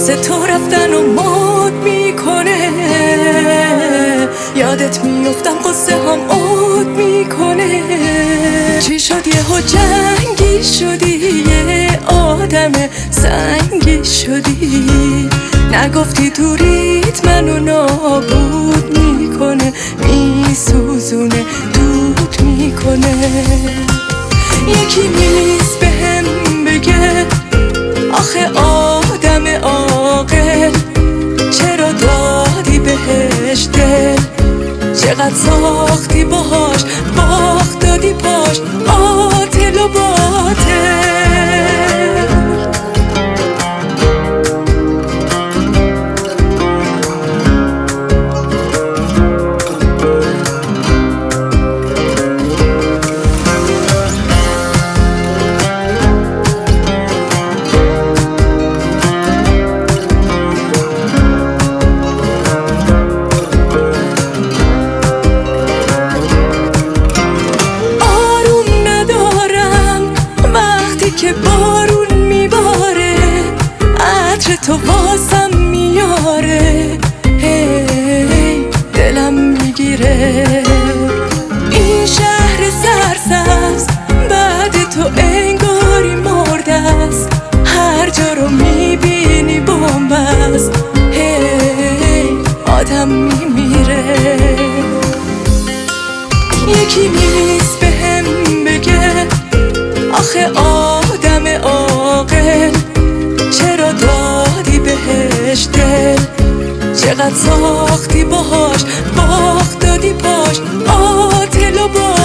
واسه تو رفتن و مد میکنه، یادت میفتم قصه هم عود میکنه. چی شد یهو جنگی شدی، یه آدم سنگی شدی، نگفتی تو ریت منو نابود میکنه، میسوزونه دود میکنه. یکی نیست بهم بگه آخه آدم عاقل چرا دادی بهش دل، چقدر ساختی باهاش باخت دادی پاش عاطل و باطل. که بارون میباره عطر تو واسم میاره، هی دلم میگیره. این شهر سرسبز بعد تو انگاری مرده است، هر جا رو میبینی بمب است، هی آدم میمیره. یکی نیست بهم بگه آخه آدم عاقل چرا دادی بهش دل، چقدر ساختی باهاش باخت دادی پاش عاطل و